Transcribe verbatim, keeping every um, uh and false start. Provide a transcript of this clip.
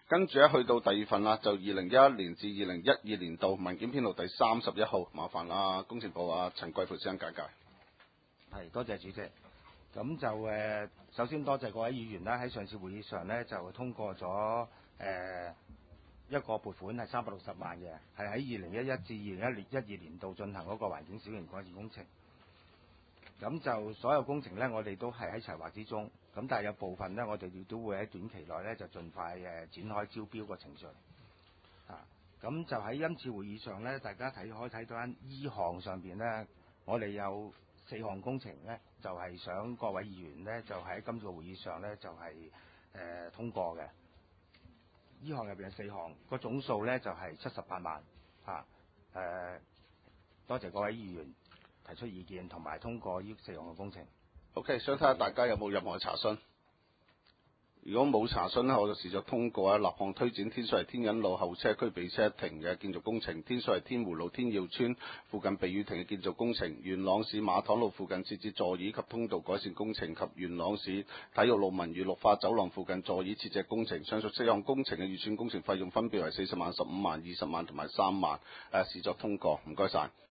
跟住咧去到第二份啦，就二零一一年至二零一二年度文件編號第三十一號，麻煩啊工程部啊陳貴培先生簡介。 係，多謝主席。咁就誒、呃，首先多謝各位議員啦，喺上次會議上咧就通過咗誒、呃、一個撥款係三百六十萬嘅，係喺二零一一至二零一年一二年度進行嗰個環境小型改善工程。咁就所有工程咧，我哋都係喺籌劃之中。咁但係有部分咧，我哋亦都會喺短期內咧就盡快誒展開招標個程序。啊，咁就喺今次會議上咧，大家睇可以睇到喺依項上邊咧，我哋有四項工程咧，就係、是、想各位議員咧，就喺今次會議上咧，就係、是、誒、呃、通過嘅。依項入邊有四項，個總數咧就係七十八萬。嚇、啊，誒、呃，多謝各位議員提出意見同埋通過呢四項嘅工程。 OK， 想睇下大家有冇任何查詢？如果冇查詢咧，我就視作通過啊。立項推展天水圍天隱路候車區避車亭嘅建築工程，天水圍天湖路天耀村附近避雨亭嘅建築工程，元朗市馬塘路附近設置座椅及通道改善工程及元朗市體育路文娛綠化走廊附近座椅設置工程。上述四項工程嘅預算工程費用分別為四十萬、十五萬、二十萬同埋三萬。誒、啊，視作通過。唔該晒。